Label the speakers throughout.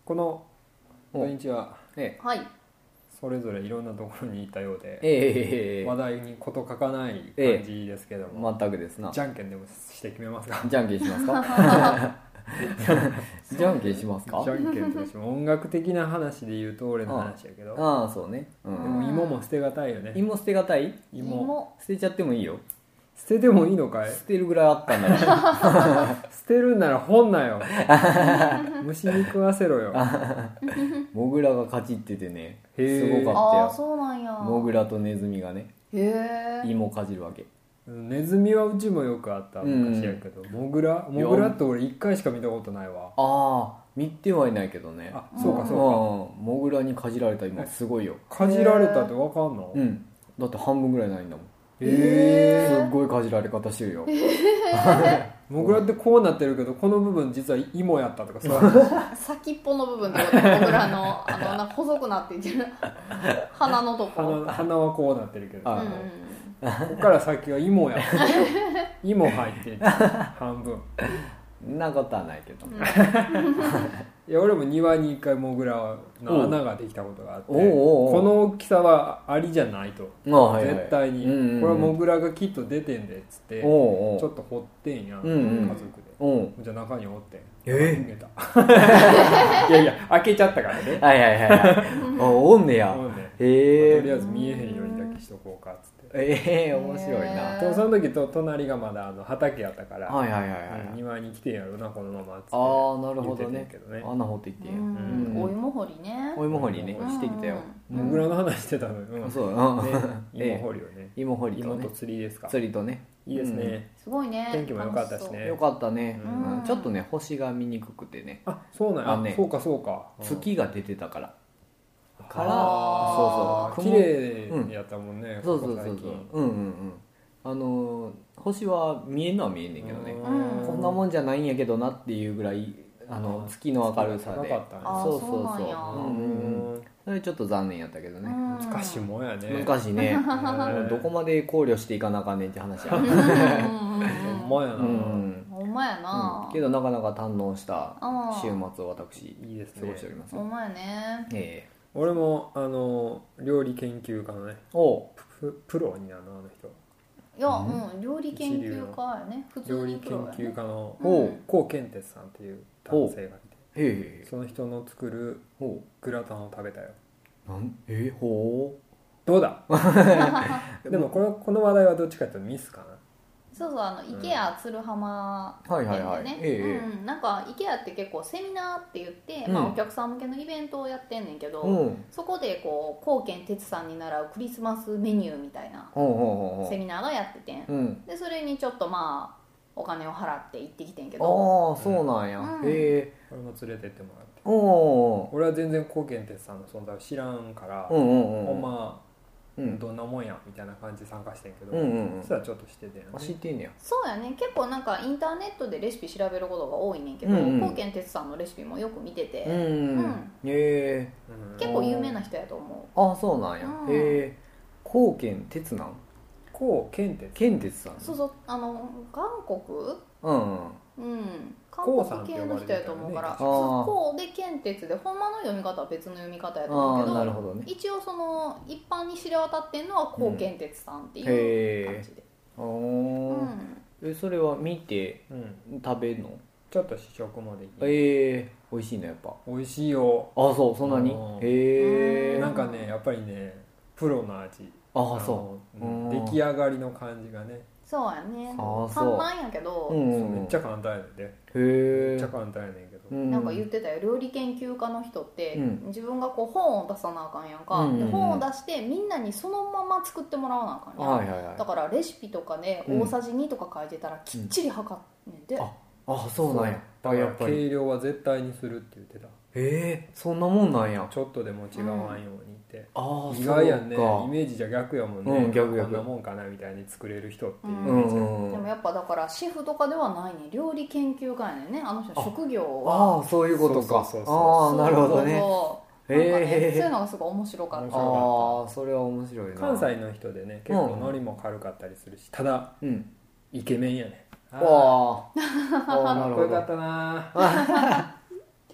Speaker 1: この土日は、
Speaker 2: はい。
Speaker 1: それぞれいろんなところに行ったようで、話題に事欠かない感じですけども、
Speaker 2: 全くですな。
Speaker 1: じゃんけんでもして決めますか？
Speaker 2: じゃんけんしますか？じゃんけんしますか？
Speaker 1: じゃんけんとしても音楽的な話で言うと俺の話やけど、
Speaker 2: ああ、そうね。
Speaker 1: でも芋も捨てがたいよね。
Speaker 2: 芋捨てがたい？
Speaker 1: 芋
Speaker 2: 捨てちゃってもいいよ。
Speaker 1: 捨ててもいいのかい？
Speaker 2: 捨てるぐらいあったんだから
Speaker 1: 捨てるんなら本なよ。虫に食わせろよ。
Speaker 2: モグラが勝ちっててね、
Speaker 1: へー
Speaker 2: すごかった
Speaker 3: ああ、
Speaker 2: よ。
Speaker 3: そうなんや。
Speaker 2: モグラとネズミがね、
Speaker 3: へえ。
Speaker 2: 芋かじるわけ。
Speaker 1: ネズミはうちもよくあった昔やけど、モグラって俺1回しか見たことないわ。
Speaker 2: ああ、見てはいないけどね。
Speaker 1: あ、そうかそうか。
Speaker 2: モグラにかじられた今すごいよ。
Speaker 1: かじられたってわかんの？
Speaker 2: うん。だって半分ぐらいないんだもん。
Speaker 1: へ
Speaker 2: すっごいかじられ方してるよ。
Speaker 1: モグラってこうなってるけどこの部分実は芋やったとかそういう
Speaker 3: 先っぽの部分ってことモグラのなんか細くなっていってる鼻のとこ。
Speaker 1: 鼻はこうなってるけど、
Speaker 2: あ
Speaker 3: うん
Speaker 1: ここから先は芋や芋入ってる半分。
Speaker 2: んなことはないけど。
Speaker 1: いや俺も庭に一回モグラの穴ができたことがあって、
Speaker 2: おうおうおう
Speaker 1: この大きさはアリじゃないと、
Speaker 2: はいはい
Speaker 1: 絶対に、
Speaker 2: うんうんうん
Speaker 1: これはモグラがきっと出てんでっつって
Speaker 2: おうおう
Speaker 1: ちょっと掘ってんや、
Speaker 2: うんうん
Speaker 1: 家族で、
Speaker 2: おう
Speaker 1: じゃあ中におって
Speaker 2: え
Speaker 1: 逃げた。いやいや開けちゃったからね。
Speaker 2: はいはいはいはい。おんねや。
Speaker 1: もうね
Speaker 2: へえ。
Speaker 1: とりあえず見えへんようにだけしとこうかっつって、
Speaker 2: 面白いな。
Speaker 1: とその時と隣がまだ畑やったから、
Speaker 2: はいはいはいはい。
Speaker 1: 庭に来てんやろなこのままっつって
Speaker 2: ああ、なるほど
Speaker 1: 言って
Speaker 2: ね
Speaker 1: たけどね。
Speaker 2: 穴掘っていってんや。
Speaker 3: うんお芋掘りね。
Speaker 2: お芋掘りね、してきたよ。
Speaker 1: モグラの話してたのよ、
Speaker 2: そう、
Speaker 1: ね、芋掘りをね、
Speaker 2: 芋掘りと
Speaker 1: 芋と
Speaker 2: ね。
Speaker 1: 釣りですか？
Speaker 2: 釣りとね。
Speaker 1: いいですね、
Speaker 3: すごいね。
Speaker 1: 天気も良かったしね
Speaker 2: よかったね。
Speaker 3: うん
Speaker 2: ちょっとね、星が見にくくてね。
Speaker 1: あ、そうなんや、
Speaker 2: ね
Speaker 1: そうかそうか、
Speaker 2: 月が出てたから。から、
Speaker 1: あー
Speaker 2: そうそう。
Speaker 1: 綺麗やったもんね、
Speaker 2: そうそうそうそう
Speaker 1: ここ最近。
Speaker 2: うんうんうん。星は見えんのは見えんねんけどね。
Speaker 3: うん
Speaker 2: こんなもんじゃないんやけどなっていうぐらい月の明るさで、
Speaker 1: 高かったね。
Speaker 3: あ
Speaker 2: そうそう
Speaker 3: そうなんや
Speaker 2: そう、うんうんうん、それちょっと残念やったけどね、
Speaker 1: 難しいもんやね。
Speaker 2: 難しいね。どこまで考慮していかなあかんねんって話や、
Speaker 3: うん
Speaker 1: ほんまやな、
Speaker 2: うん
Speaker 3: ほんまやな。
Speaker 2: けどなかなか堪能した
Speaker 3: うん
Speaker 2: 週末を私
Speaker 1: いいですね
Speaker 2: 過ごしておりますよ。
Speaker 3: ほんまやね。
Speaker 1: 俺も料理研究家のね
Speaker 2: お
Speaker 1: プロになるのあの人、
Speaker 3: いや、料理研究家やね。普通
Speaker 1: 料理研
Speaker 3: にプロやね。
Speaker 1: 究家の
Speaker 2: お
Speaker 1: 高健哲さんっていう男性がいて、
Speaker 2: へえ
Speaker 1: その人の作る
Speaker 2: ほ
Speaker 1: グラタンを食べたよ。
Speaker 2: うほ
Speaker 1: どうだ？でもこの話題はどっちかというとミスかな。
Speaker 3: そうそう、IKEA 鶴浜
Speaker 2: うはい
Speaker 3: 店
Speaker 2: はいはい、
Speaker 3: でね。なんか IKEA って結構セミナーって言って、
Speaker 2: うん
Speaker 3: お客さん向けのイベントをやってんねんけど、
Speaker 2: うん
Speaker 3: そこでこう高健哲さんに習うクリスマスメニューみたいな
Speaker 2: ほうほうほうほ
Speaker 3: セミナーがやっててん。
Speaker 2: ううん
Speaker 3: でそれにちょっとお金を払って行ってきてんけど、
Speaker 2: ああそうなんや、
Speaker 3: うん
Speaker 2: へえ
Speaker 1: 俺も連れてってもらって、
Speaker 2: お
Speaker 1: 俺は全然高健哲さんの存在を知らんから、
Speaker 2: うんうんうん
Speaker 1: ほんま
Speaker 2: うん
Speaker 1: どんなもんやみたいな感じで参加してんけど、
Speaker 2: うんうんうん
Speaker 1: そしたらちょっとしててんやね
Speaker 2: あ知ってんねや
Speaker 3: そうやね、結構なんかインターネットでレシピ調べることが多いねんけど、
Speaker 2: うんうん
Speaker 3: 高健哲さんのレシピもよく見てて、
Speaker 2: うん
Speaker 3: うん
Speaker 2: へえ
Speaker 1: うん
Speaker 3: 結構有名な人やと思
Speaker 2: あそうなんや、
Speaker 3: うん
Speaker 2: へえ高健哲なん
Speaker 1: 高健哲
Speaker 2: 健哲さん
Speaker 3: う。そうそう、韓国
Speaker 2: うん
Speaker 3: 韓
Speaker 1: 高さんって
Speaker 3: 国系の
Speaker 1: 呼ばれてたよね
Speaker 3: 人やと思うから、
Speaker 2: あー
Speaker 3: そうこうで健哲でほんまの読み方は別の読み方やと思うけ
Speaker 2: あーなる
Speaker 3: ど、
Speaker 2: ほどね
Speaker 3: 一応その一般に知れ渡ってんのは高健哲さんっていう
Speaker 2: へえ
Speaker 3: 感じで、
Speaker 2: あ
Speaker 3: うん
Speaker 2: ーそれは見て
Speaker 1: うん
Speaker 2: 食べるの
Speaker 1: ちょっと試食もできる、
Speaker 2: 美味しいのやっぱ
Speaker 1: 美味しいよ。
Speaker 2: あそうそんなに
Speaker 1: うん
Speaker 2: へえ
Speaker 1: なんかねやっぱりねプロの味、
Speaker 2: あそ
Speaker 1: うん
Speaker 2: うん
Speaker 1: 出来上がりの感じがね、
Speaker 3: そうやね、
Speaker 2: あーそう
Speaker 3: 簡単やけど、
Speaker 2: う、うん
Speaker 1: めっちゃ簡単やねんで、
Speaker 2: へ
Speaker 1: め
Speaker 2: え
Speaker 1: っちゃ簡単やねんけど、
Speaker 3: なんか言ってたよ、料理研究家の人って、
Speaker 2: うん
Speaker 3: 自分がこう本を出さなあかんやんか、
Speaker 2: うん
Speaker 3: で本を出してみんなにそのまま作ってもらわなあかんやん、
Speaker 2: はいはいはい
Speaker 3: だからレシピとかで
Speaker 2: うん
Speaker 3: 大さじ2とか書いてたらきっちり測んねんで、
Speaker 2: あそうなんや
Speaker 1: だから
Speaker 2: やっぱり
Speaker 1: 計量は絶対にするって言ってた。
Speaker 2: そんなもんなんや
Speaker 1: ちょっとでも違わんようにって、
Speaker 2: ああ
Speaker 1: 意外やんね、
Speaker 2: そうか
Speaker 1: イメージじゃ逆やもんね、
Speaker 2: うん逆
Speaker 1: こんなもんかなみたいに作れる人っていうイメ
Speaker 2: う
Speaker 1: ージ、
Speaker 2: ん
Speaker 3: でもやっぱだからシェフとかではないね、料理研究家やねんね、あの人職業は。
Speaker 2: ああそういうことか
Speaker 1: そうそうそうそう
Speaker 2: ああなるほどね
Speaker 3: そうなんかね、
Speaker 2: へー
Speaker 3: そういうのがすごい面白かった。
Speaker 2: ああそれは面白いな
Speaker 1: 関西の人でね結構海苔も軽かったりするし、ただ
Speaker 2: うん
Speaker 1: イケメンやね。
Speaker 2: わあああなるほど
Speaker 1: かっこよかったな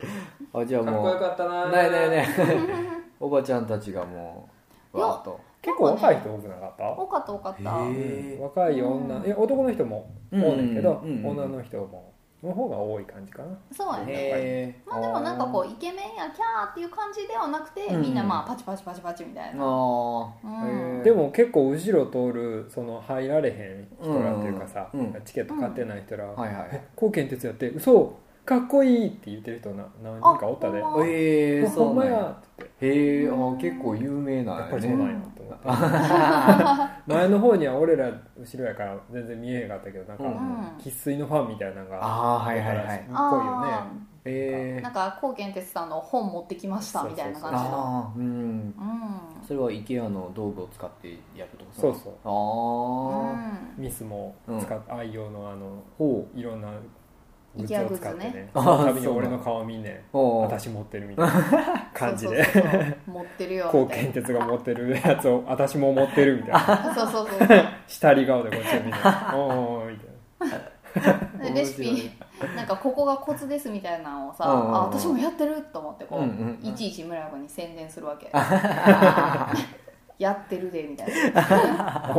Speaker 2: あ、じゃあ
Speaker 1: かっこ
Speaker 2: も
Speaker 1: よかったな
Speaker 2: うないおばちゃんたちがもうわーっと
Speaker 1: 結構若い人多くなかった
Speaker 3: 多かった多かった。
Speaker 1: 若い女、男の人も多いねんけど、
Speaker 2: うん
Speaker 1: 女の人もの方が多い感じかな。
Speaker 3: そうやね。まあでもなんかこうイケメンやキャーっていう感じではなくて、みんなまあパチパチパチパチみたいな。
Speaker 1: でも結構後ろ通るその入られへん人らっていうかさ、チケット買ってない人ら「高健哲やって嘘かっこいい」って言ってる人何人かおったで「ほんまや」って
Speaker 2: へえ、結構有名な
Speaker 1: やっぱりそうなんやと思って前の方には俺ら後ろやから全然見えへんかったけどなんか生粋のファンみたいなのが
Speaker 2: はいはいはい
Speaker 1: っぽいよね。
Speaker 3: なんか高健哲さんの本持ってきましたみたいな感じの。
Speaker 2: それは IKEA の道具を使ってやるとか。
Speaker 1: そうそうミスも使って愛用のいろんなグッズを使ってね、その度に俺の顔見んねん、私持ってるみたいな感じで
Speaker 3: 持ってるよ
Speaker 1: 高健哲が持ってるやつを私も持ってるみたいな
Speaker 3: そう
Speaker 1: 下り顔でこっちを見ておーみたいな
Speaker 3: レシピなんかここがコツですみたいなのをさ、私もやってると思ってこういちいち村山に宣伝するわけやってるでみたいな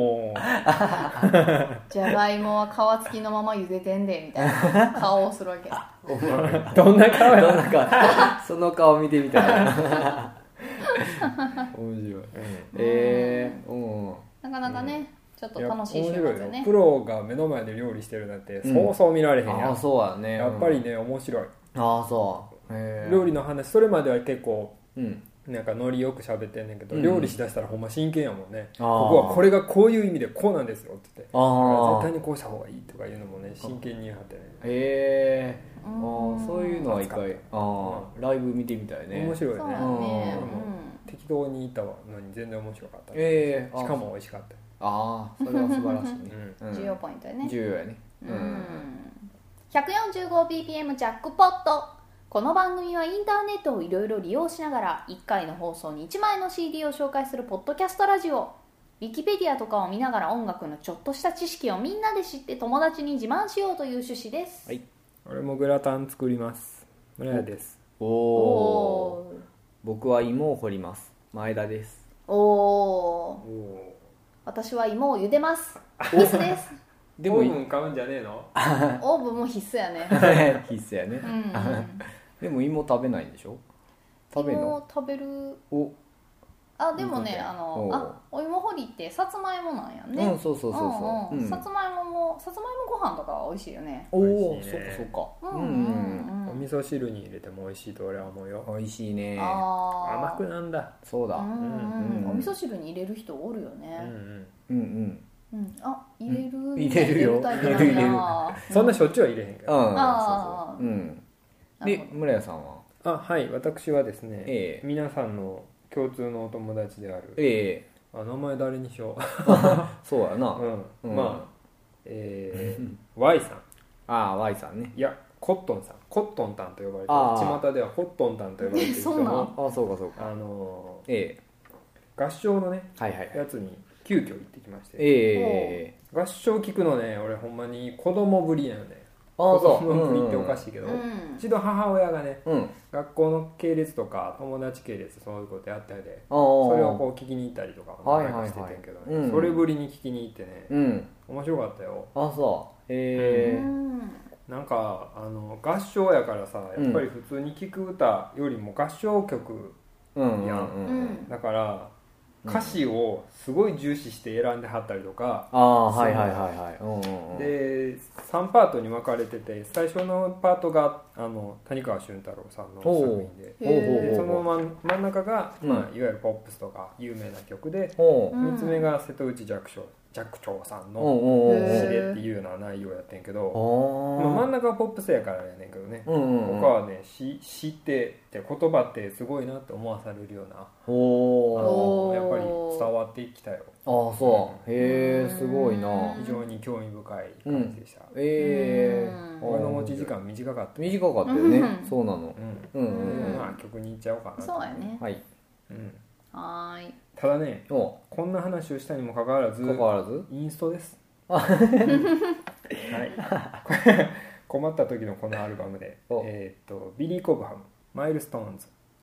Speaker 3: じゃがいもは皮付きのまま茹でてんでみたいな顔をするわけ
Speaker 1: どんな顔や
Speaker 2: どんな顔その顔見てみたいな面白い
Speaker 3: なかなかねちょっと楽しい週末ね。
Speaker 1: プロが目の前で料理してるなんてそうそう見られへんやん。
Speaker 2: そうやね。
Speaker 1: やっぱりね面白い。
Speaker 2: そう
Speaker 1: 料理の話それまでは結構なんかノリよく喋ってんねんけど、料理しだしたらほんま真剣やもんね。ここはこれがこういう意味でこうなんですよって言って、絶対にこうした方がいいとかいうのもね真剣に言い張ってね。
Speaker 2: そういうのは一回ライブ見てみたいね。
Speaker 1: 面白いね。適当にいたのに全然面白かった。しかも美味しかった。
Speaker 2: それは素晴らしいね。
Speaker 3: 重要ポイントやね。
Speaker 2: 重要やね。
Speaker 3: 145bpm ジャックポット。この番組はインターネットをいろいろ利用しながら1回の放送に1枚の CD を紹介するポッドキャストラジオ。ウィキペディアとかを見ながら音楽のちょっとした知識をみんなで知って友達に自慢しようという趣旨です。
Speaker 1: 俺もグラタン作ります。村谷です。
Speaker 2: 僕は芋を掘ります。前田です。
Speaker 3: 私は芋を茹でます。ミスです。
Speaker 1: でもオーブン買うんじゃねえの？
Speaker 3: オーブンも必須やね。
Speaker 2: 必須やね。でも芋食べないんでしょ？食べるの？
Speaker 3: 芋食べる。でもねお芋掘りってさつまいもなんやね。
Speaker 2: そう
Speaker 3: さつまいもご飯とかは美味しいよね。
Speaker 2: そうか。
Speaker 1: お味噌汁に入れても美味しいと俺は思うよ。
Speaker 2: 美味しいね。
Speaker 1: 甘くなんだ。
Speaker 2: そうだ。
Speaker 3: お味噌汁に入れる人おるよね。入
Speaker 2: れるよ。入れる。
Speaker 1: そんなしょっちゅうは入れへんけど。
Speaker 2: で村谷さんは？
Speaker 1: はい私はですね、皆さんの共通のお友達である。名前誰にしよう。
Speaker 2: そうやな。
Speaker 1: まあY さん。
Speaker 2: Y さんね。
Speaker 1: いやコットンさん、コットンタンと呼ばれてる、巷ではコットンタンと呼ばれてる人も
Speaker 2: そうか
Speaker 1: 合唱のねやつに急遽行ってきまして、合唱聞くのね俺ほんまに子供ぶりなのね。子供ぶりっておかしいけど、一度母親がね学校の系列とか友達系列そういうことやったりで、それをこう聞きに行ったりとかしててんけどね、それぶりに聞きに行ってね面白かったよ。なんか合唱やからさやっぱり普通に聴く歌よりも合唱曲やん。だから歌詞をすごい重視して選んではったりとか、で3パートに分かれてて、最初のパートが谷川俊太郎さんの作品で、その真ん中が、いわゆるポップスとか有名な曲で、3つ目が瀬戸内寂聴さんの詩でっていうような内容やってんけど、真ん中はポップスやからやねんけどね、他はね詩って言葉ってすごいなって思わされるような、やっぱり伝わってきたよ。
Speaker 2: すごいな。
Speaker 1: 非常に興味深い感じでした。俺の持ち時間短かった
Speaker 2: よね。そうなの。
Speaker 1: 曲に行っちゃおうかな。
Speaker 3: そうやね。
Speaker 1: ただね、こんな話をしたにもかかわらずインストです。困った時のこのアルバムでビリー・コブハムマイルストーンズ